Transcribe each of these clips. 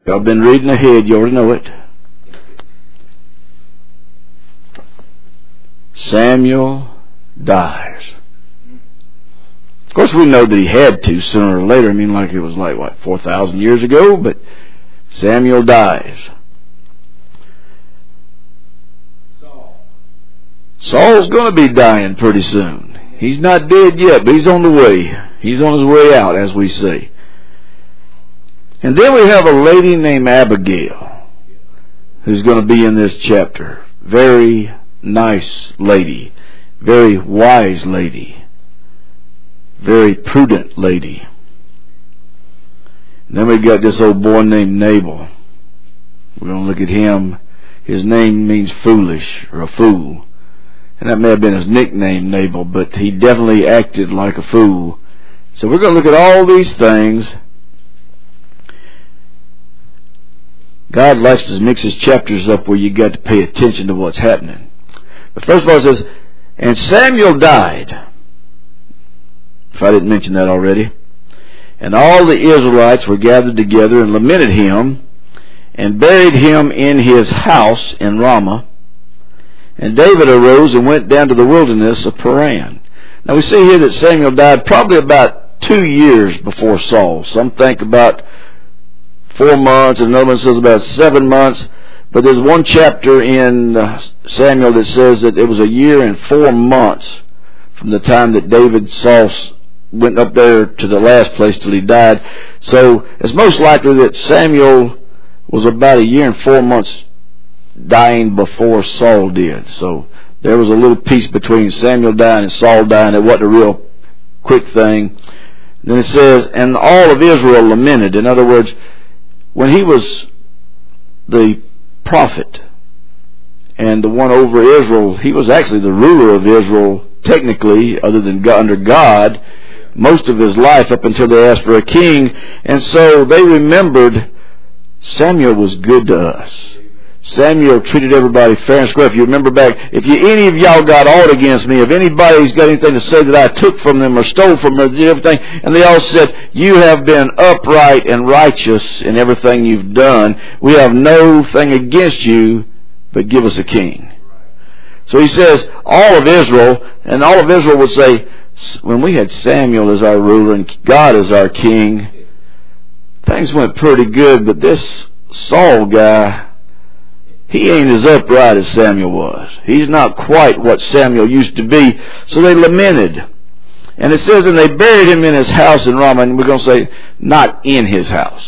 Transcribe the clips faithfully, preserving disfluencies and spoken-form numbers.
Y'all been reading ahead, you already know it. Samuel dies. Of course, we know that he had to sooner or later. I mean, like it was like, what, four thousand years ago? But Samuel dies. Saul. Saul's going to be dying pretty soon. He's not dead yet, but he's on the way. He's on his way out, as we say. And then we have a lady named Abigail who's going to be in this chapter. Very nice lady. Very wise lady. Very prudent lady. And then we got this old boy named Nabal. We're going to look at him. His name means foolish or a fool. And that may have been his nickname, Nabal, but he definitely acted like a fool. So we're going to look at all these things. God likes to mix his chapters up where you got to pay attention to what's happening. But first of all it says, and Samuel died. If I didn't mention that already. And all the Israelites were gathered together and lamented him and buried him in his house in Ramah. And David arose and went down to the wilderness of Paran. Now we see here that Samuel died probably about two years before Saul. Some think about four months, and another one says about seven months. But there's one chapter in uh, Samuel that says that it was a year and four months from the time that David Saul went up there to the last place till he died. So it's most likely that Samuel was about a year and four months dying before Saul did. So there was a little piece between Samuel dying and Saul dying. It wasn't a real quick thing. And then it says, and all of Israel lamented. In other words, when he was the prophet and the one over Israel, he was actually the ruler of Israel technically, other than God, under God, most of his life up until they asked for a king. And so they remembered Samuel was good to us. Samuel treated everybody fair and square. If you remember back, if you, any of y'all got aught against me, if anybody's got anything to say that I took from them or stole from them or did everything, and they all said, you have been upright and righteous in everything you've done. We have no thing against you, but give us a king. So he says, all of Israel, and all of Israel would say, when we had Samuel as our ruler and God as our king, things went pretty good, but this Saul guy, he ain't as upright as Samuel was. He's not quite what Samuel used to be. So they lamented. And it says, and they buried him in his house in Ramah. And we're going to say, not in his house,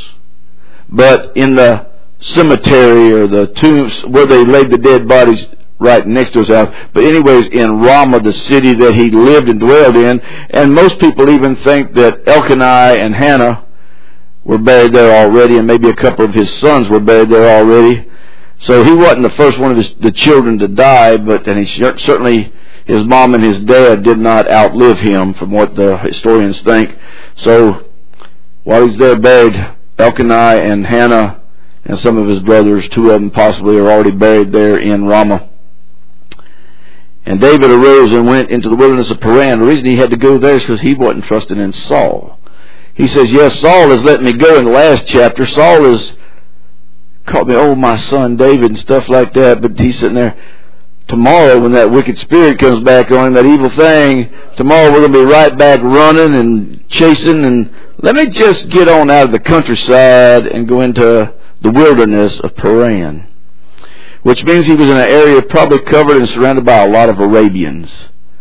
but in the cemetery or the tombs where they laid the dead bodies right next to his house. But anyways, in Ramah, the city that he lived and dwelled in. And most people even think that Elkanah and Hannah were buried there already. And maybe a couple of his sons were buried there already. So he wasn't the first one of his, the children to die, but and he certainly, his mom and his dad did not outlive him, from what the historians think. So while he's there buried, Elkanah and Hannah and some of his brothers, two of them possibly, are already buried there in Ramah. And David arose and went into the wilderness of Paran. The reason he had to go there is because he wasn't trusting in Saul. He says, yes, Saul has let me go in the last chapter. Saul has called me, oh, my son David and stuff like that. But he's sitting there. Tomorrow, when that wicked spirit comes back on him, that evil thing, tomorrow we're going to be right back running and chasing. And let me just get on out of the countryside and go into the wilderness of Paran. Which means he was in an area probably covered and surrounded by a lot of Arabians.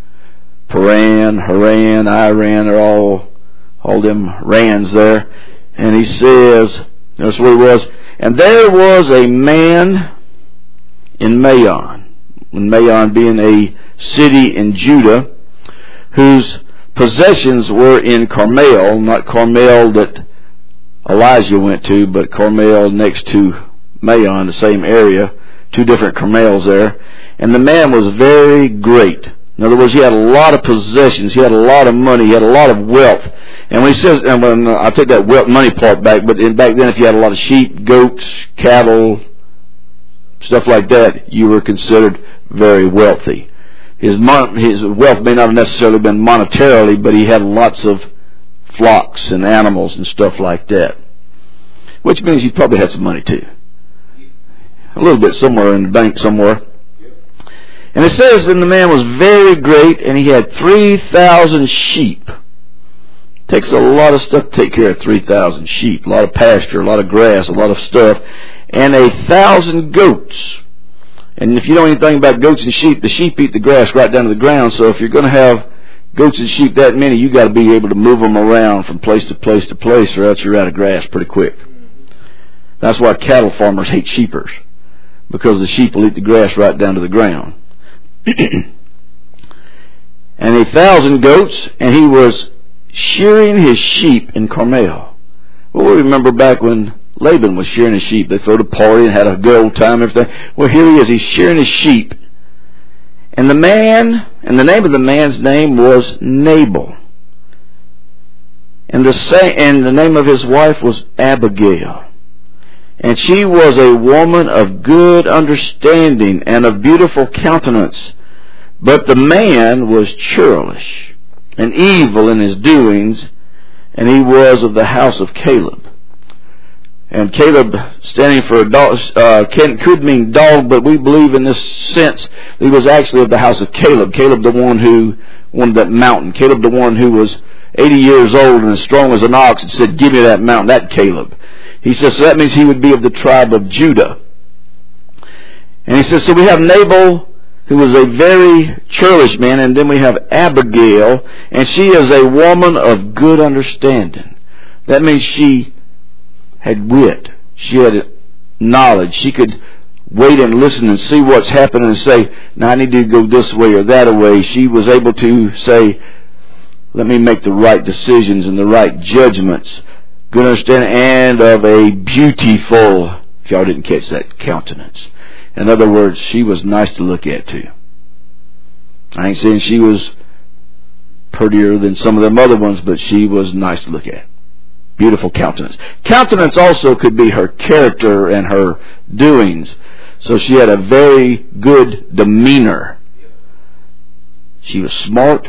Paran, Haran, Iran are all, all them Rans there. And he says, that's where he was. And there was a man in Maon, Maon being a city in Judah, whose possessions were in Carmel, not Carmel that Elijah went to, but Carmel next to Maon, the same area, two different Carmels there. And the man was very great. In other words, he had a lot of possessions, he had a lot of money, he had a lot of wealth. And when he says, and when I take that wealth money part back, but in, back then if you had a lot of sheep, goats, cattle, stuff like that, you were considered very wealthy. His mon- his wealth may not have necessarily been monetarily, but he had lots of flocks and animals and stuff like that. which means he probably had some money too. A little bit somewhere in the bank somewhere. And it says, and the man was very great, and he had three thousand sheep. Takes a lot of stuff to take care of three thousand sheep. A lot of pasture, a lot of grass, a lot of stuff. And a thousand goats. And if you know anything about goats and sheep, the sheep eat the grass right down to the ground. So if you're going to have goats and sheep that many, you got to be able to move them around from place to place to place, or else you're out of grass pretty quick. That's why cattle farmers hate sheepers, because the sheep will eat the grass right down to the ground. And a thousand goats, and he was shearing his sheep in Carmel. Well, we remember back when Laban was shearing his sheep. They threw a party and had a good old time and everything. Well, here he is. He's shearing his sheep. And the man, and the name of the man's name was Nabal. And the, sa- and the name of his wife was Abigail. And she was a woman of good understanding and of beautiful countenance. But the man was churlish and evil in his doings, and he was of the house of Caleb. And Caleb, standing for a dog, uh, can, could mean dog, but we believe in this sense he was actually of the house of Caleb. Caleb, the one who wanted that mountain. Caleb, the one who was eighty years old and as strong as an ox, and said, "Give me that mountain." That Caleb. He says, so that means he would be of the tribe of Judah. And he says, so we have Nabal, who was a very churlish man, and then we have Abigail, and she is a woman of good understanding. That means she had wit. She had knowledge. She could wait and listen and see what's happening and say, now I need to go this way or that way. She was able to say, let me make the right decisions and the right judgments. Good understanding, and of a beautiful, if y'all didn't catch that, countenance. In other words, she was nice to look at too. I ain't saying she was prettier than some of them other ones, but she was nice to look at. Beautiful countenance. Countenance also could be her character and her doings. So she had a very good demeanor. She was smart.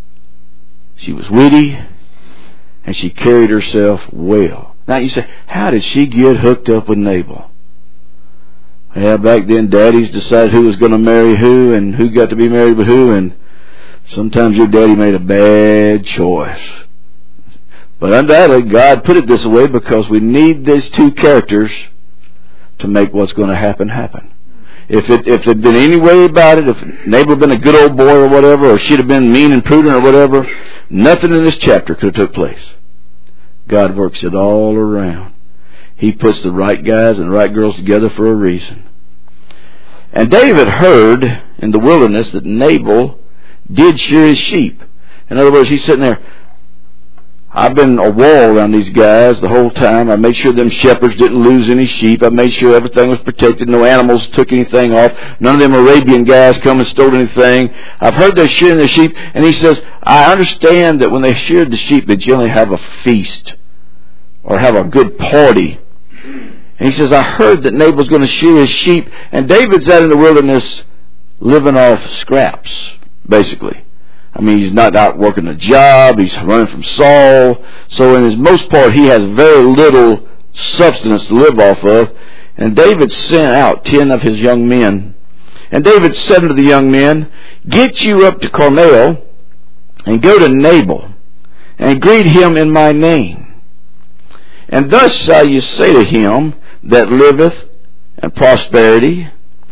She was witty. And she carried herself well. Now you say, how did she get hooked up with Nabal? Yeah, back then daddies decided who was going to marry who and who got to be married with who, and sometimes your daddy made a bad choice. But undoubtedly, God put it this way because we need these two characters to make what's going to happen happen. If it if there'd been any way about it, if Nabal had been a good old boy or whatever, or she'd have been mean and prudent or whatever, nothing in this chapter could have took place. God works it all around. He puts the right guys and the right girls together for a reason. And David heard in the wilderness that Nabal did shear his sheep. In other words, he's sitting there, I've been a wall around these guys the whole time. I made sure them shepherds didn't lose any sheep. I made sure everything was protected. No animals took anything off. None of them Arabian guys come and stole anything. I've heard they're shearing their sheep. And he says, I understand that when they sheared the sheep, they generally have a feast or have a good party. And he says, I heard that Nabal's going to shear his sheep. And David's out in the wilderness living off scraps, basically. I mean, he's not out working a job. He's running from Saul. So in his most part, he has very little substance to live off of. And David sent out ten of his young men. And David said unto the young men, get you up to Carmel and go to Nabal and greet him in my name. And thus shall you say to him that liveth in prosperity,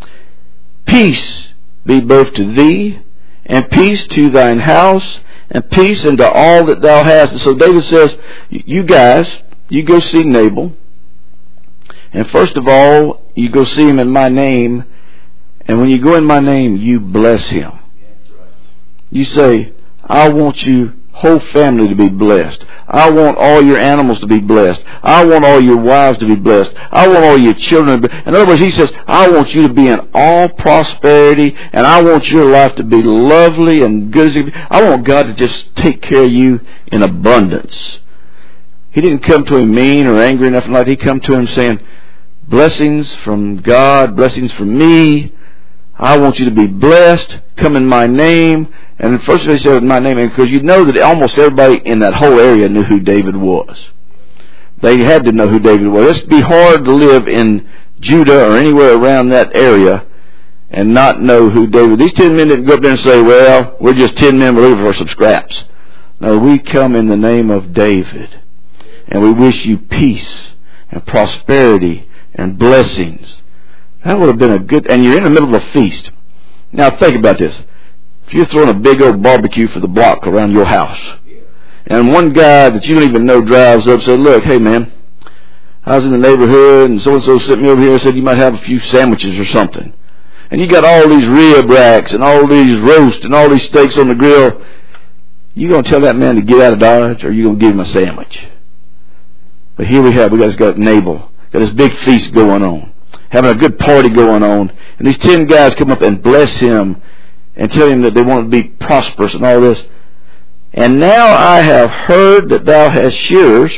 peace be both to thee, and peace to thine house, and peace unto all that thou hast. And so David says, you guys, you go see Nabal. And first of all, you go see him in my name. And when you go in my name, you bless him. You say, I want you whole family to be blessed. I want all your animals to be blessed. I want all your wives to be blessed. I want all your children to be. In other words, he says, I want you to be in all prosperity, and I want your life to be lovely and good. I want God to just take care of you in abundance. He didn't come to him mean or angry or nothing like that. He come to him saying, blessings from God, blessings from me. I want you to be blessed. Come in my name. And first they said in my name, because you know that almost everybody in that whole area knew who David was. They had to know who David was. It'd be hard to live in Judah or anywhere around that area and not know who David. These ten men didn't go up there and say, well, we're just ten men, we're looking for some scraps. No, we come in the name of David. And we wish you peace and prosperity and blessings. That would have been a good... And you're in the middle of a feast. Now think about this. If you're throwing a big old barbecue for the block around your house, and one guy that you don't even know drives up and says, look, hey man, I was in the neighborhood and so-and-so sent me over here and said you might have a few sandwiches or something. And you got all these rib racks and all these roast and all these steaks on the grill. You going to tell that man to get out of Dodge, or you going to give him a sandwich? But here we have, we guys got Nabal, got this big feast going on, having a good party going on, and these ten guys come up and bless him and tell him that they want to be prosperous and all this. And now I have heard that thou hast shearers.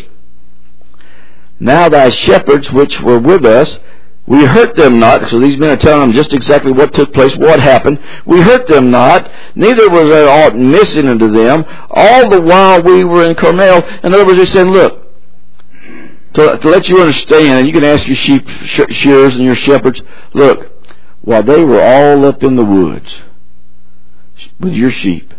Now thy shepherds which were with us, we hurt them not. So these men are telling them just exactly what took place, what happened. We hurt them not, neither was there aught missing unto them, all the while we were in Carmel. In other words, they're saying, look, to, to let you understand, and you can ask your sheep shearers and your shepherds, look, while they were all up in the woods with your sheep,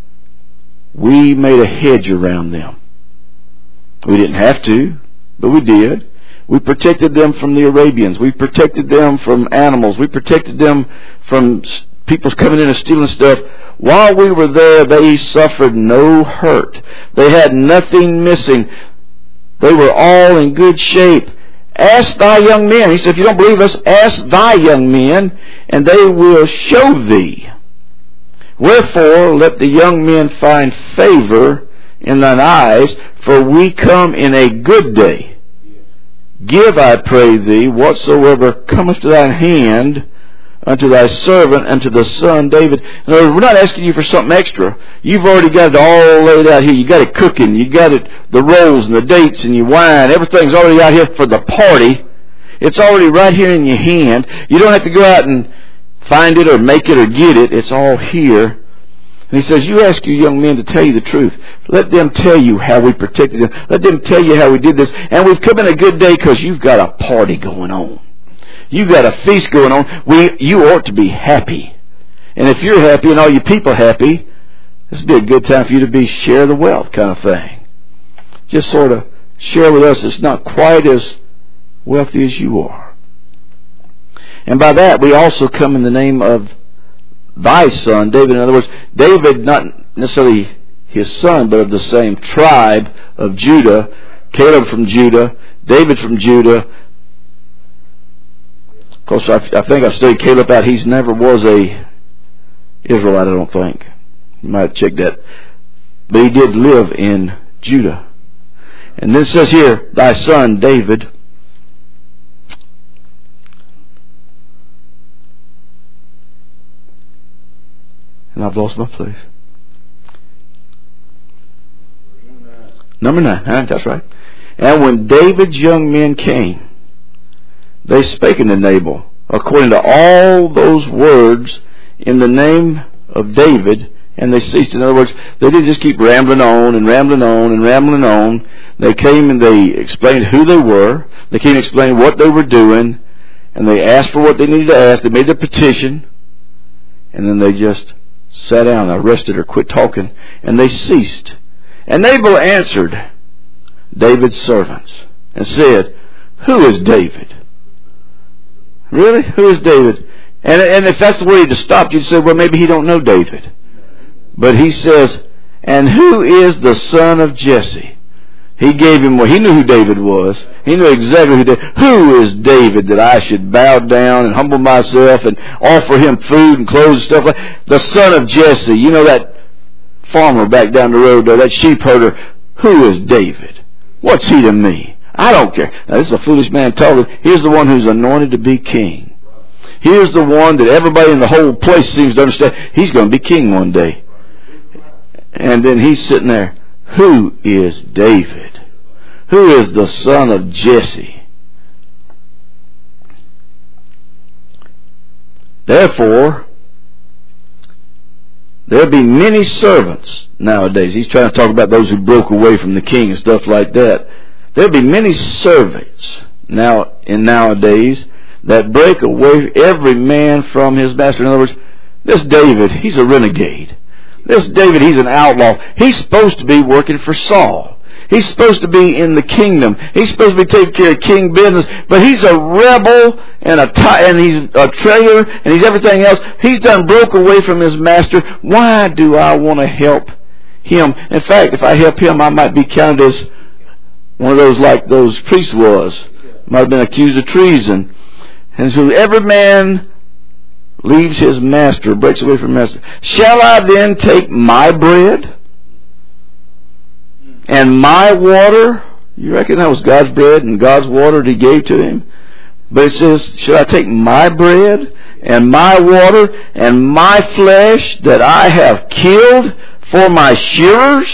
we made a hedge around them. We didn't have to, but we did. We protected them from the Arabians. We protected them from animals. We protected them from people coming in and stealing stuff. While we were there, they suffered no hurt. They had nothing missing. They were all in good shape. Ask thy young men. He said, if you don't believe us, ask thy young men, and they will show thee. Wherefore, let the young men find favor in thine eyes, for we come in a good day. Give, I pray thee, whatsoever cometh to thine hand unto thy servant and to the son David. In other words, we're not asking you for something extra. You've already got it all laid out here. You got it cooking. You got it, the rolls and the dates and your wine. Everything's already out here for the party. It's already right here in your hand. You don't have to go out and find it or make it or get it. It's all here. And he says, you ask your young men to tell you the truth. Let them tell you how we protected them. Let them tell you how we did this. And we've come in a good day because you've got a party going on. You've got a feast going on. We, you ought to be happy. And if you're happy and all your people happy, this would be a good time for you to be share the wealth kind of thing. Just sort of share with us. It's not quite as wealthy as you are. And by that, we also come in the name of thy son, David. In other words, David, not necessarily his son, but of the same tribe of Judah. Caleb from Judah, David from Judah. Of course, I, I think I've studied Caleb out. He's never was a Israelite, I don't think. You might check that. But he did live in Judah. And then it says here, thy son, David. And I've lost my place. Number nine. Huh? That's right. And when David's young men came, they spake unto Nabal, according to all those words in the name of David, and they ceased. In other words, they didn't just keep rambling on and rambling on and rambling on. They came and they explained who they were. They came and explained what they were doing, and they asked for what they needed to ask. They made their petition, and then they just sat down, arrested or quit talking, and they ceased. And Nabal answered David's servants and said, who is David? Really? Who is David? And, and if that's the way to stop, you'd say, well, maybe he don't know David. But he says, and who is the son of Jesse? He gave him what he knew who David was. He knew exactly who David. Who is David that I should bow down and humble myself and offer him food and clothes and stuff like that? The son of Jesse. You know that farmer back down the road there, that sheep herder. Who is David? What's he to me? I don't care. Now this is a foolish man talking. Here's the one who's anointed to be king. Here's the one that everybody in the whole place seems to understand. He's going to be king one day. And then he's sitting there. Who is David? Who is the son of Jesse? Therefore, there'll be many servants nowadays. He's trying to talk about those who broke away from the king and stuff like that. There'll be many servants now in nowadays that break away every man from his master. In other words, this David, he's a renegade. This David, he's an outlaw. He's supposed to be working for Saul. He's supposed to be in the kingdom. He's supposed to be taking care of king business. But he's a rebel and a t- and he's a traitor and he's everything else. He's done broke away from his master. Why do I want to help him? In fact, if I help him, I might be counted as one of those like those priests was. Might have been accused of treason. And so every man leaves his master, breaks away from his master. Shall I then take my bread and my water? You reckon that was God's bread and God's water that he gave to him? But it says, shall I take my bread and my water and my flesh that I have killed for my shearers,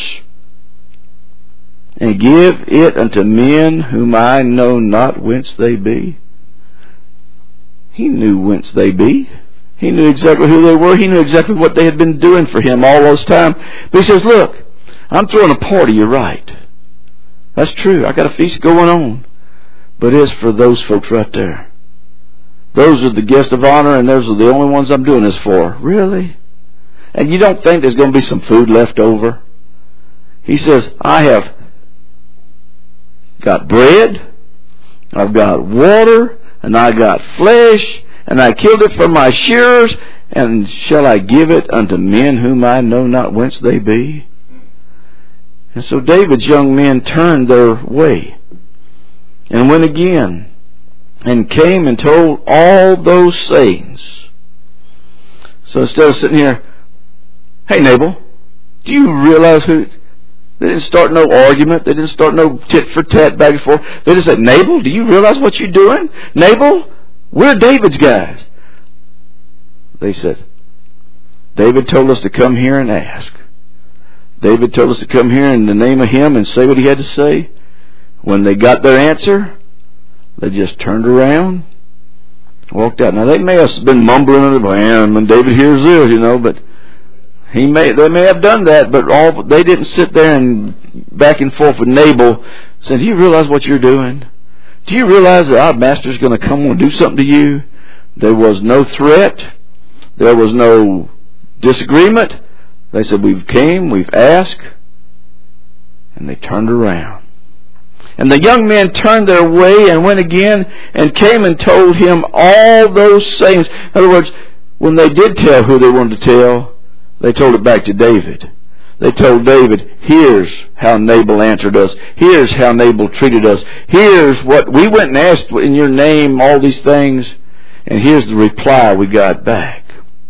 and give it unto men whom I know not whence they be? He knew whence they be. He knew exactly who they were. He knew exactly what they had been doing for him all this time. But he says, look, I'm throwing a party, you're right. That's true. I got a feast going on. But it's for those folks right there. Those are the guests of honor, and those are the only ones I'm doing this for. Really? And you don't think there's going to be some food left over? He says, I have got bread, I've got water, and I got flesh, and I killed it for my shearers, and shall I give it unto men whom I know not whence they be? And so David's young men turned their way, and went again, and came and told all those sayings. So instead of sitting here, hey Nabal, do you realize who... They didn't start no argument. They didn't start no tit for tat back and forth. They just said, Nabal, do you realize what you're doing? Nabal, we're David's guys. They said, David told us to come here and ask. David told us to come here in the name of him and say what he had to say. When they got their answer, they just turned around, walked out. Now they may have been mumbling under the hand when David hears this, you know, but He may, they may have done that, but all they didn't sit there and back and forth with Nabal saying, do you realize what you're doing? Do you realize that our master's going to come and do something to you? There was no threat. There was no disagreement. They said, we've came, we've asked, and they turned around. And the young men turned their way and went again and came and told him all those sayings. In other words, when they did tell who they wanted to tell, they told it back to David. They told David, here's how Nabal answered us. Here's how Nabal treated us. Here's what we went and asked in your name, all these things, and here's the reply we got back.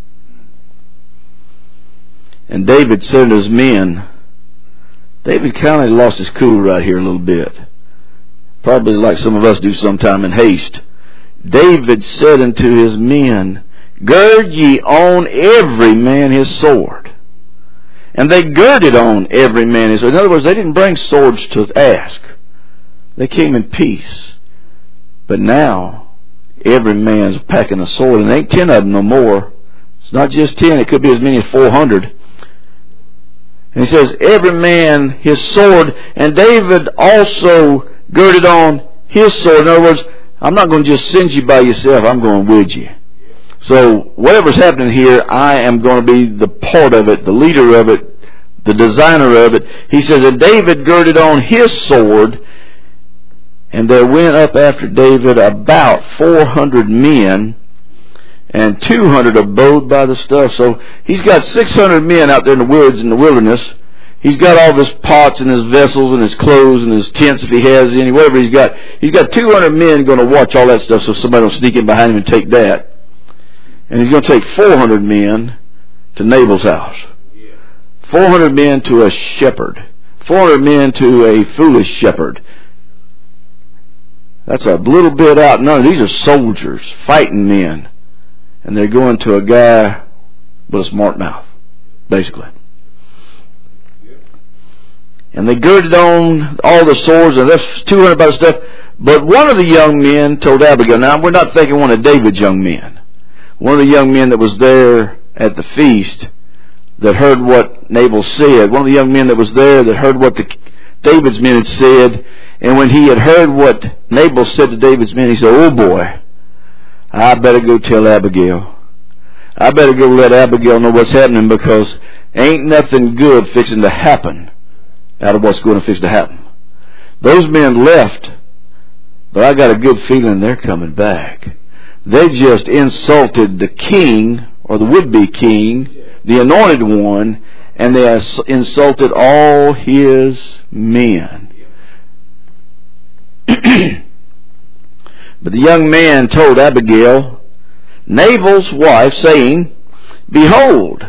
And David said to his men, David kind of lost his cool right here a little bit. Probably like some of us do sometime in haste. David said unto his men, gird ye on every man his sword. And they girded on every man his sword. In other words, they didn't bring swords to ask. They came in peace. But now, every man's packing a sword, and there ain't ten of them no more. It's not just ten, it could be as many as four hundred. And he says, every man his sword, and David also girded on his sword. In other words, I'm not going to just send you by yourself, I'm going with you. So whatever's happening here, I am going to be the part of it, the leader of it, the designer of it. He says, and David girded on his sword, and there went up after David about four hundred men, and two hundred abode by the stuff. So he's got six hundred men out there in the woods, in the wilderness. He's got all his pots and his vessels and his clothes and his tents if he has any, whatever he's got. He's got two hundred men going to watch all that stuff so somebody will sneak in behind him and take that. And he's going to take four hundred men to Nabal's house. four hundred men to a shepherd. four hundred men to a foolish shepherd. That's a little bit out. No, these are soldiers, fighting men. And they're going to a guy with a smart mouth, basically. And they girded on all the swords, and that's two hundred by the stuff. But one of the young men told Abigail, now we're not thinking one of David's young men. One of the young men that was there at the feast that heard what Nabal said, one of the young men that was there that heard what the, David's men had said, And when he had heard what Nabal said to David's men, he said, oh boy, I better go tell Abigail. I better go let Abigail know what's happening, because ain't nothing good fixing to happen out of what's going to fix to happen. Those men left, but I got a good feeling they're coming back. They just insulted the king, or the would-be king, the anointed one, and they insulted all his men. But the young man told Abigail, Nabal's wife, saying, behold,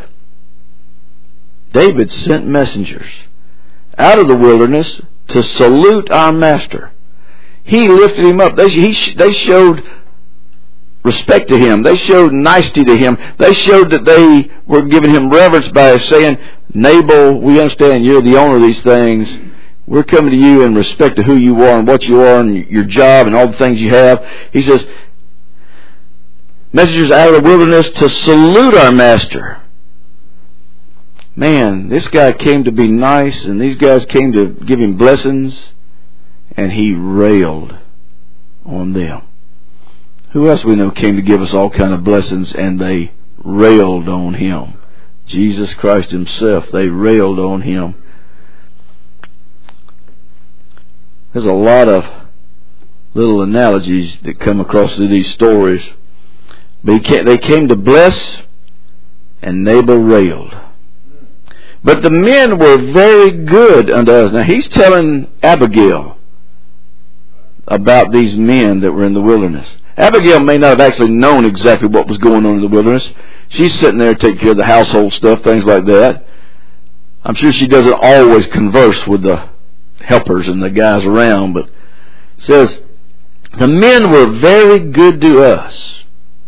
David sent messengers out of the wilderness to salute our master. He lifted him up. They, he, they showed respect to him. They showed nicety to him. They showed that they were giving him reverence by saying, Nabal, we understand you're the owner of these things. We're coming to you in respect to who you are and what you are and your job and all the things you have. He says, messengers out of the wilderness to salute our master. Man, this guy came to be nice, and these guys came to give him blessings, and he railed on them. Who else we know came to give us all kind of blessings, and they railed on him? Jesus Christ himself. They railed on him. There's a lot of little analogies that come across through these stories. But they came to bless, and Nabal railed. But the men were very good unto us. Now he's telling Abigail about these men that were in the wilderness. Abigail may not have actually known exactly what was going on in the wilderness. She's sitting there taking care of the household stuff, things like that. I'm sure she doesn't always converse with the helpers and the guys around, but it says, the men were very good to us.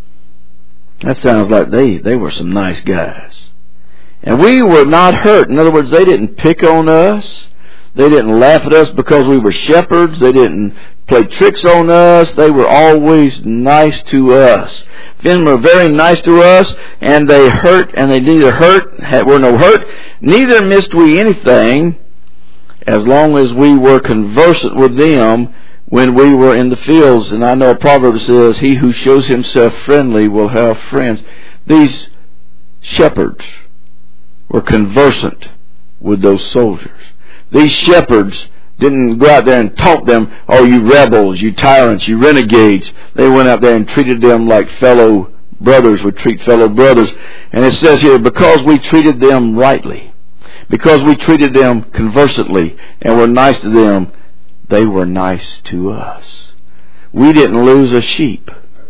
That sounds like they, they were some nice guys. And we were not hurt. In other words, they didn't pick on us. They didn't laugh at us because we were shepherds. They didn't play tricks on us. They were always nice to us. Men were very nice to us, and they hurt, and they neither hurt, had, were no hurt, neither missed we anything, as long as we were conversant with them when we were in the fields. And I know a proverb says, he who shows himself friendly will have friends. These shepherds were conversant with those soldiers. These shepherds didn't go out there and taunt them, oh, you rebels, you tyrants, you renegades. They went out there and treated them like fellow brothers would treat fellow brothers. And it says here, because we treated them rightly, because we treated them conversantly and were nice to them, they were nice to us. We didn't lose a sheep.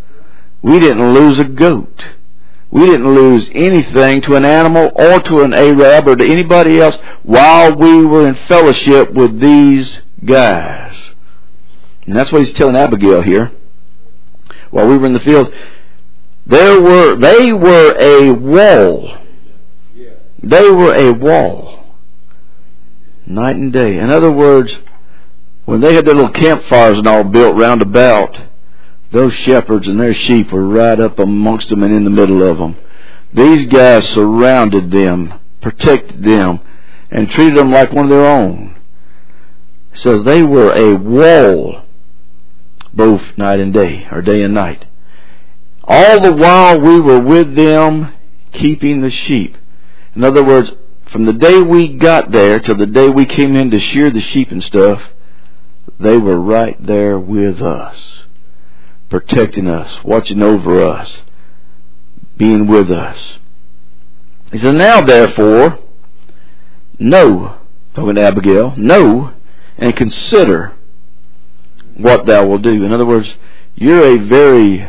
We didn't lose a goat. We didn't lose anything to an animal or to an Arab or to anybody else while we were in fellowship with these guys. And that's what he's telling Abigail here. While we were in the field, there were they were a wall. They were a wall. Night and day. In other words, when they had their little campfires and all built round about, those shepherds and their sheep were right up amongst them and in the middle of them. These guys surrounded them, protected them, and treated them like one of their own. It says they were a wall, both night and day, or day and night. All the while we were with them, keeping the sheep. In other words, from the day we got there till the day we came in to shear the sheep and stuff, they were right there with us, protecting us, watching over us, being with us. He says, now therefore, know, talking to Abigail, know and consider what thou wilt do. In other words, you're a very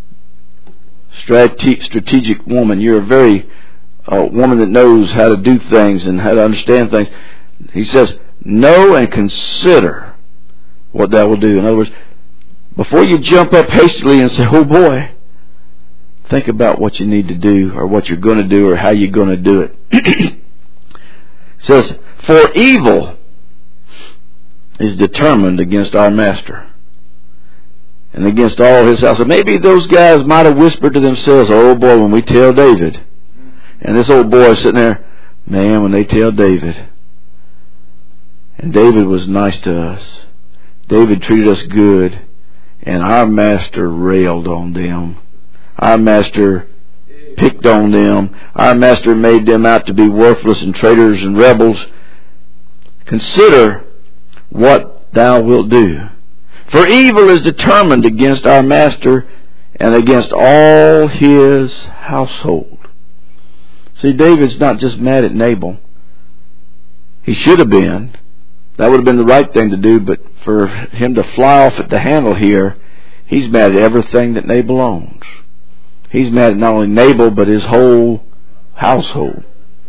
strate- strategic woman. You're a very uh, woman that knows how to do things and how to understand things. He says, know and consider what thou wilt do. In other words, before you jump up hastily and say, oh boy, think about what you need to do or what you're going to do or how you're going to do it. It says, for evil is determined against our master and against all his house. So maybe those guys might have whispered to themselves, oh boy, when we tell David. And this old boy sitting there, man, when they tell David. And David was nice to us. David treated us good, and our master railed on them. Our master picked on them. Our master made them out to be worthless and traitors and rebels. Consider what thou wilt do. For evil is determined against our master and against all his household. See, David's not just mad at Nabal. He should have been. That would have been the right thing to do, but for him to fly off at the handle here, he's mad at everything that Nabal owns. He's mad at not only Nabal, but his whole household.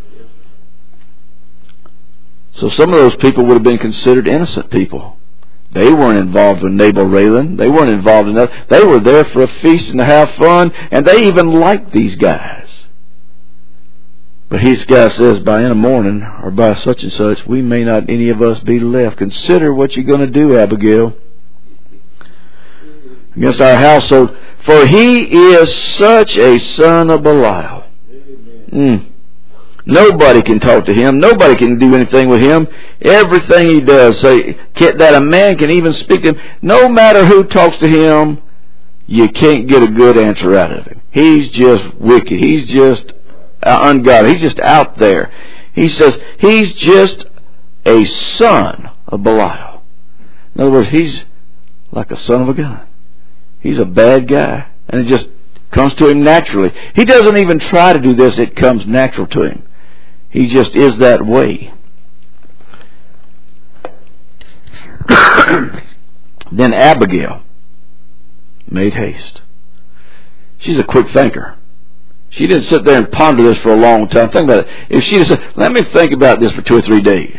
So some of those people would have been considered innocent people. They weren't involved with Nabal railing. They weren't involved in that. They were there for a feast and to have fun, and they even liked these guys. But his guy says, by in the morning, or by such and such, we may not any of us be left. Consider what you're going to do, Abigail, against our household. For he is such a son of Belial. Mm. Nobody can talk to him. Nobody can do anything with him. Everything he does, say that a man can even speak to him. No matter who talks to him, you can't get a good answer out of him. He's just wicked. He's just uh, ungodly. He's just out there. He says he's just a son of Belial. In other words, he's like a son of a gun. He's a bad guy, and it just comes to him naturally. He doesn't even try to do this. It comes natural to him. He just is that way. Then Abigail made haste. She's a quick thinker. She didn't sit there and ponder this for a long time. Think about it. If she had said, let me think about this for two or three days.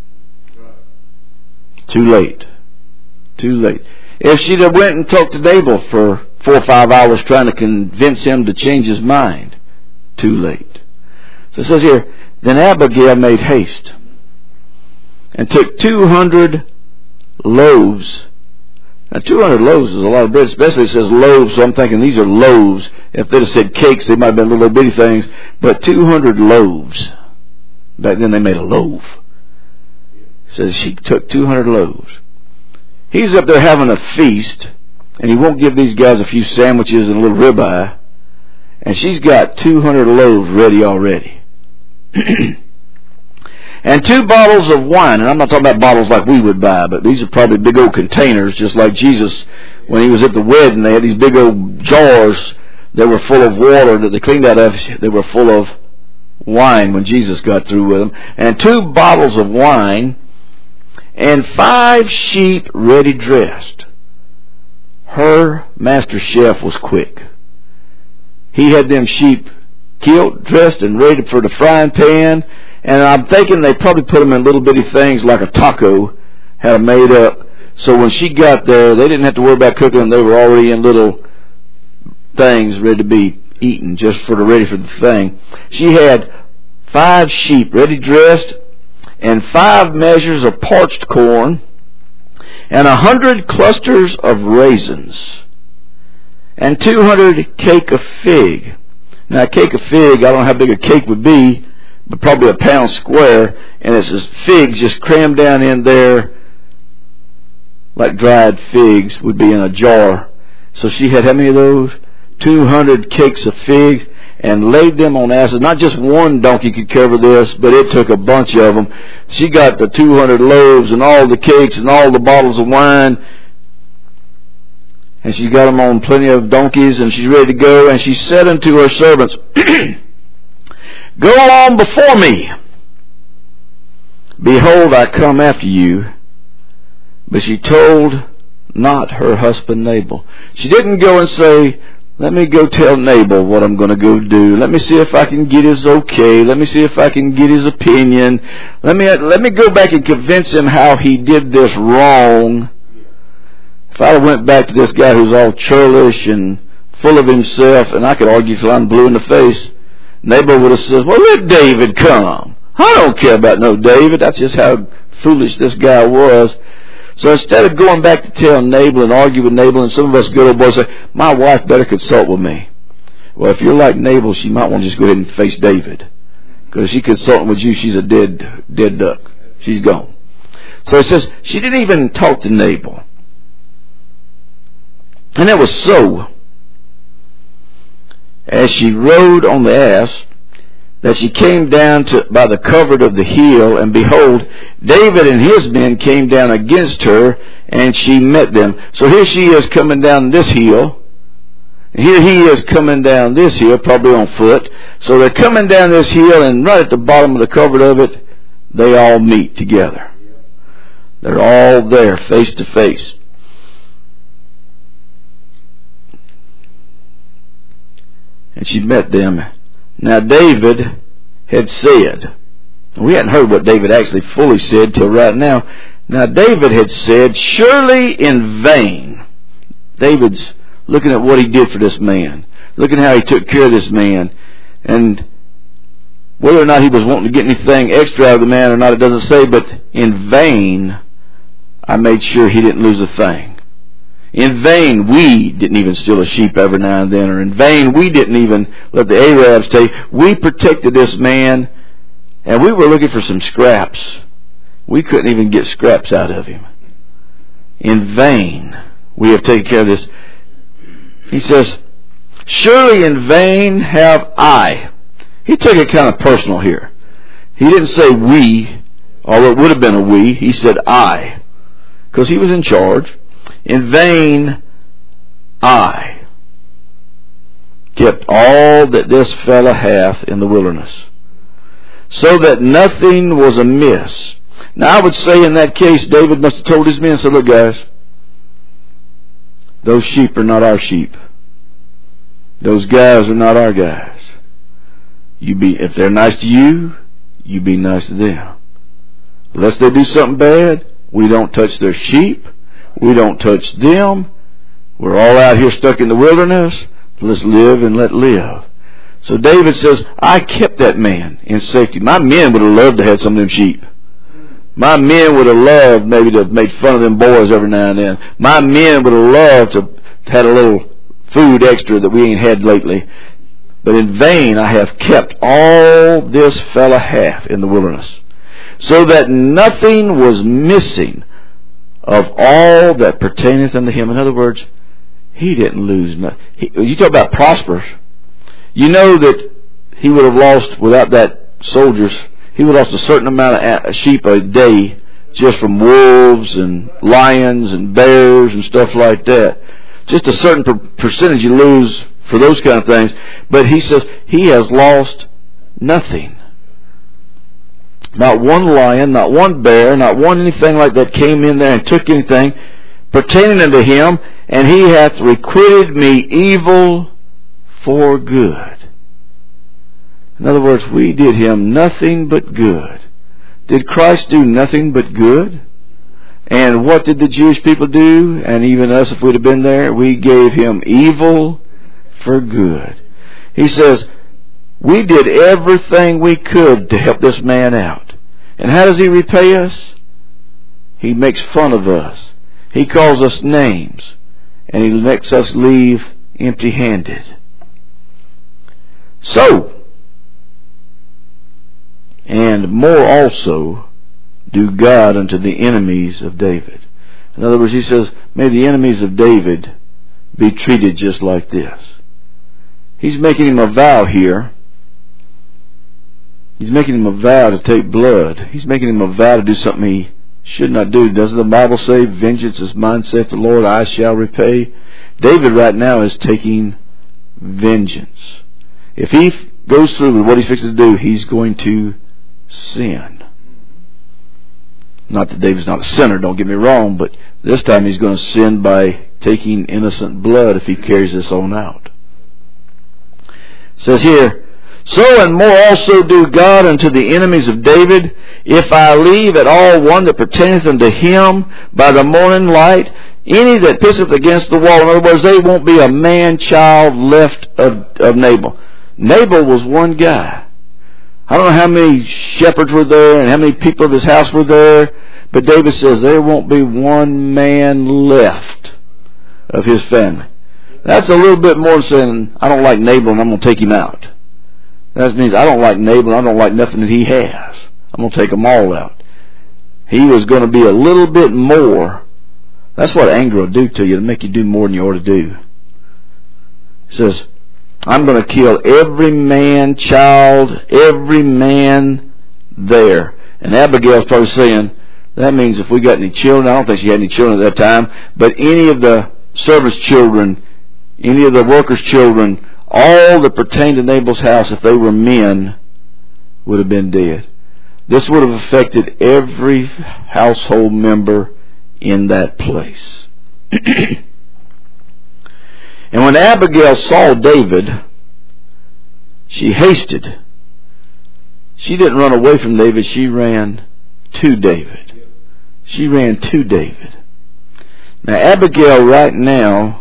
Too late. Too late. If she'd have went and talked to Nabal for four or five hours trying to convince him to change his mind, too late. So it says here, then Abigail made haste and took two hundred loaves. Now two hundred loaves is a lot of bread, especially it says loaves, so I'm thinking these are loaves. If they'd have said cakes, they might have been little bitty things, but two hundred loaves. Back then they made a loaf. It says she took two hundred loaves. He's up there having a feast, and he won't give these guys a few sandwiches and a little ribeye, and she's got two hundred loaves ready already. And two bottles of wine, and I'm not talking about bottles like we would buy, but these are probably big old containers, just like Jesus, when he was at the wedding, they had these big old jars that were full of water that they cleaned out of. They were full of wine when Jesus got through with them. And two bottles of wine, and five sheep ready dressed. Her master chef was quick. He had them sheep killed, dressed, and ready for the frying pan. And I'm thinking they probably put them in little bitty things like a taco, had them made up. So when she got there, they didn't have to worry about cooking them. They were already in little things ready to be eaten, just for the ready for the thing. She had five sheep ready dressed, and five measures of parched corn, and a hundred clusters of raisins, and two hundred cake of fig. Now, a cake of fig, I don't know how big a cake would be, but probably a pound square, and it's just figs just crammed down in there like dried figs would be in a jar. So she had how many of those? two hundred cakes of figs, and laid them on asses. Not just one donkey could cover this, but it took a bunch of them. She got the two hundred loaves and all the cakes and all the bottles of wine, and she got them on plenty of donkeys, and she's ready to go. And she said unto her servants, Go on before me. Behold, I come after you. But she told not her husband Nabal. She didn't go and say, let me go tell Nabal what I'm going to go do. Let me see if I can get his okay. Let me see if I can get his opinion. Let me let me go back and convince him how he did this wrong. If I went back to this guy who's all churlish and full of himself, and I could argue till I'm blue in the face, Nabal would have said, well, let David come. I don't care about no David. That's just how foolish this guy was. So instead of going back to tell Nabal and argue with Nabal, and some of us good old boys say, my wife better consult with me. Well, if you're like Nabal, she might want to just go ahead and face David. Because if she's consulting with you, she's a dead, dead duck. She's gone. So it says, she didn't even talk to Nabal. And it was so, as she rode on the ass, that she came down to by the covert of the hill, and behold, David and his men came down against her, and she met them. So here she is coming down this hill, and here he is coming down this hill, probably on foot. So they're coming down this hill, and right at the bottom of the covert of it, they all meet together. They're all there, face to face. And she met them. Now David had said, we hadn't heard what David actually fully said till right now. Now David had said, surely in vain. David's looking at what he did for this man. Looking how he took care of this man. And whether or not he was wanting to get anything extra out of the man or not, it doesn't say, but in vain I made sure he didn't lose a thing. In vain, we didn't even steal a sheep every now and then, or in vain, we didn't even let the Arabs take. We protected this man, and we were looking for some scraps. We couldn't even get scraps out of him. In vain, we have taken care of this. He says, surely in vain have I. He took it kind of personal here. He didn't say we, although it would have been a we. He said I, because he was in charge. In vain, I kept all that this fellow hath in the wilderness, so that nothing was amiss. Now I would say in that case, David must have told his men, said, look guys, those sheep are not our sheep. Those guys are not our guys. You be, if they're nice to you, you be nice to them. Unless they do something bad, we don't touch their sheep. We don't touch them. We're all out here stuck in the wilderness. Let's live and let live. So David says, I kept that man in safety. My men would have loved to have some of them sheep. My men would have loved maybe to have made fun of them boys every now and then. My men would have loved to have had a little food extra that we ain't had lately. But in vain I have kept all this fellow hath in the wilderness, so that nothing was missing of all that pertaineth unto him. In other words, he didn't lose nothing. He, you talk about prosperous. You know that he would have lost, without that soldiers, he would have lost a certain amount of sheep a day just from wolves and lions and bears and stuff like that. Just a certain per- percentage you lose for those kind of things. But he says he has lost nothing. Not one lion, not one bear, not one anything like that came in there and took anything pertaining unto him, and he hath requited me evil for good. In other words, we did him nothing but good. Did Christ do nothing but good? And what did the Jewish people do? And even us, if we'd have been there, we gave him evil for good. He says, we did everything we could to help this man out. And how does he repay us? He makes fun of us. He calls us names. And he makes us leave empty-handed. So, and more also do God unto the enemies of David. In other words, he says, may the enemies of David be treated just like this. He's making him a vow here. He's making him a vow to take blood. He's making him a vow to do something he should not do. Doesn't the Bible say, vengeance is mine, saith the Lord, I shall repay? David right now is taking vengeance. If he goes through with what he's fixing to do, he's going to sin. Not that David's not a sinner, don't get me wrong, but this time he's going to sin by taking innocent blood if he carries this on out. It says here, so and more also do God unto the enemies of David, if I leave at all one that pertaineth unto him by the morning light, any that pisseth against the wall. In other words, there won't be a man-child left of, of Nabal. Nabal was one guy. I don't know how many shepherds were there and how many people of his house were there, but David says there won't be one man left of his family. That's a little bit more than saying, I don't like Nabal and I'm going to take him out. That means I don't like Nabal, I don't like nothing that he has. I'm going to take them all out. He was going to be a little bit more That's what anger will do to you. It'll make you do more than you ought to do. It says, I'm going to kill every man, child, every man there. And Abigail's probably saying, that means if we got any children, I don't think she had any children at that time, but any of the servants' children, any of the workers' children, all that pertained to Nabal's house, if they were men, would have been dead. This would have affected every household member in that place. And when Abigail saw David, she hasted. She didn't run away from David, she ran to David. She ran to David. Now Abigail right now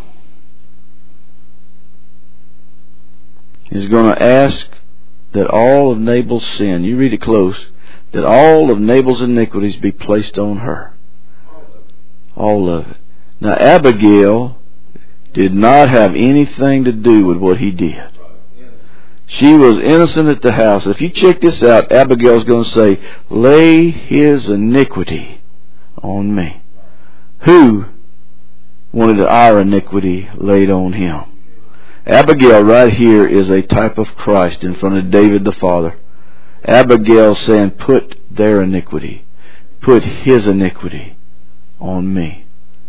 is going to ask that all of Nabal's sin, you read it close, that all of Nabal's iniquities be placed on her. All of it. Now Abigail did not have anything to do with what he did. She was innocent at the house. If you check this out, Abigail's going to say, lay his iniquity on me. Who wanted our iniquity laid on him? Abigail right here is a type of Christ in front of David the Father. Abigail saying, put their iniquity, put his iniquity on me.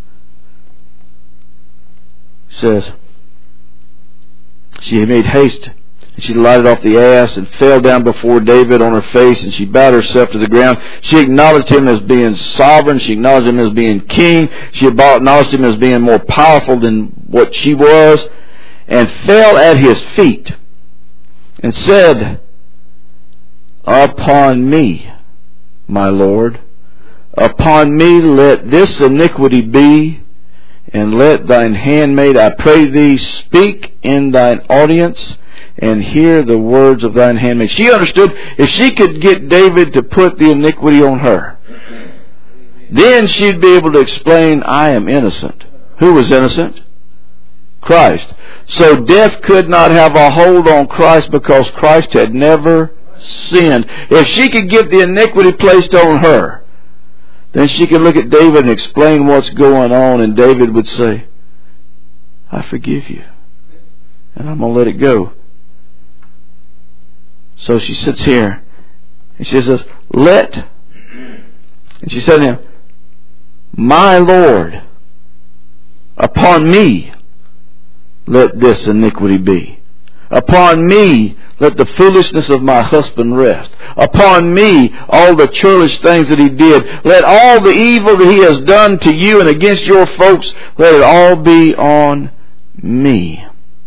Says, she made haste, and she lighted off the ass and fell down before David on her face, and she bowed herself to the ground. She acknowledged him as being sovereign. She acknowledged him as being king. She acknowledged him as being more powerful than what she was, and fell at his feet and said, upon me, my Lord, upon me let this iniquity be, and let thine handmaid, I pray thee, speak in thine audience, and hear the words of thine handmaid. She understood if she could get David to put the iniquity on her, then she'd be able to explain, I am innocent. Who was innocent? Christ. So death could not have a hold on Christ because Christ had never sinned. If she could get the iniquity placed on her, then she could look at David and explain what's going on, and David would say, I forgive you, and I'm going to let it go. So she sits here, and she says, let, and she said to him, my Lord, upon me let this iniquity be. Upon me let the foolishness of my husband rest. Upon me all the churlish things that he did. Let all the evil that he has done to you and against your folks, let it all be on me.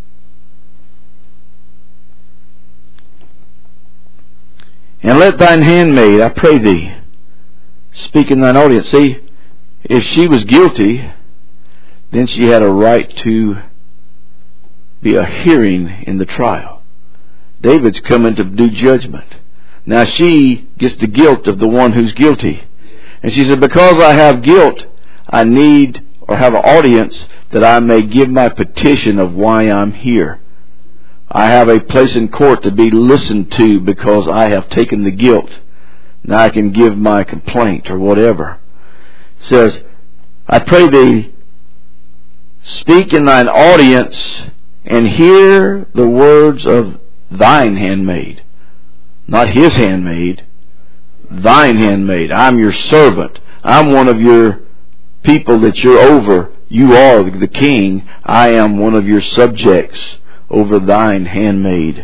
And let thine handmaid, I pray thee, speak in thine audience. See, if she was guilty, then she had a right to be a hearing in the trial. David's coming to do judgment. Now she gets the guilt of the one who's guilty. And she said, because I have guilt, I need or have an audience that I may give my petition of why I'm here. I have a place in court to be listened to because I have taken the guilt. Now I can give my complaint or whatever. It says, I pray thee, speak in thine audience and hear the words of thine handmaid. Not his handmaid. Thine handmaid. I'm your servant. I'm one of your people that you're over. You are the king. I am one of your subjects over thine handmaid.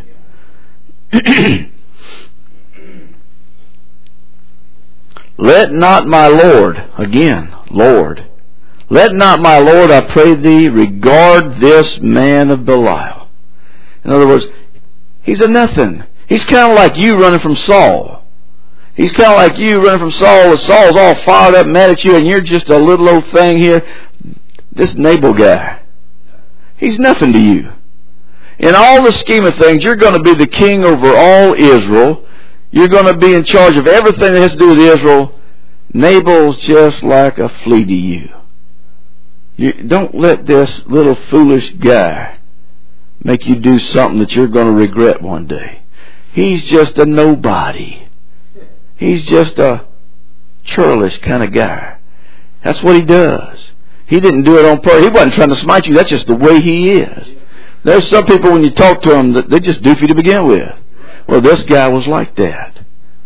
Let not my Lord, again, Lord, let not my Lord, I pray thee, regard this man of Belial. In other words, he's a nothing. He's kind of like you running from Saul. He's kind of like you running from Saul, and Saul's all fired up, mad at you, and you're just a little old thing here. This Nabal guy, he's nothing to you. In all the scheme of things, you're going to be the king over all Israel. You're going to be in charge of everything that has to do with Israel. Nabal's just like a flea to you. You don't let this little foolish guy make you do something that you're going to regret one day. He's just a nobody. He's just a churlish kind of guy. That's what he does. He didn't do it on purpose. He wasn't trying to smite you. That's just the way he is. There's some people, when you talk to them, that they just doofy to begin with. Well, this guy was like that.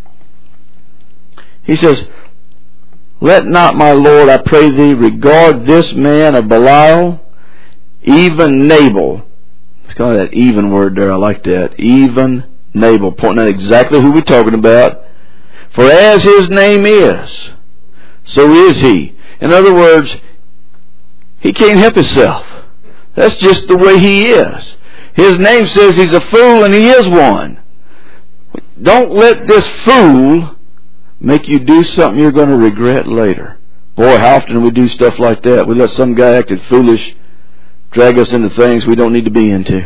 He says, let not my Lord, I pray thee, regard this man of Belial, even Nabal. It's kind of that even word there. I like that. Even Nabal, pointing out exactly who we're talking about. For as his name is, so is he. In other words, he can't help himself. That's just the way he is. His name says he's a fool, and he is one. Don't let this fool make you do something you're going to regret later. Boy, how often do we do stuff like that? We let some guy acted foolish drag us into things we don't need to be into.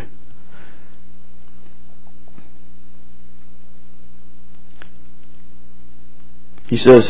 He says,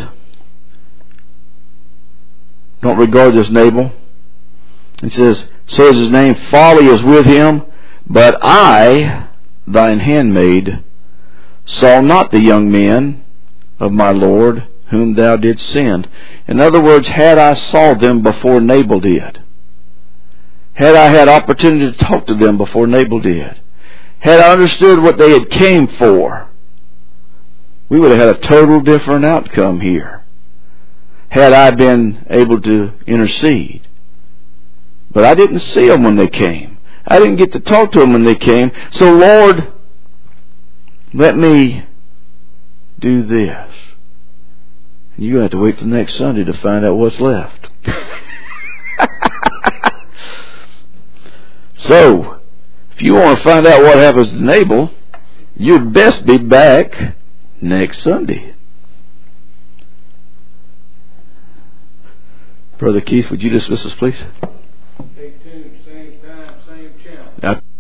don't regard this Nabal. He says, so is his name, folly is with him, but I, thine handmaid, saw not the young men of my Lord whom thou didst send. In other words, had I saw them before Nabal did, had I had opportunity to talk to them before Nabal did, had I understood what they had came for, we would have had a total different outcome here, had I been able to intercede. But I didn't see them when they came. I didn't get to talk to them when they came. So, Lord, let me do this. And you're going to have to wait till next Sunday to find out what's left. So, if you want to find out what happens to Nabal, you'd best be back next Sunday. Brother Keith, would you dismiss us, please? Stay tuned, same time, same channel. Now,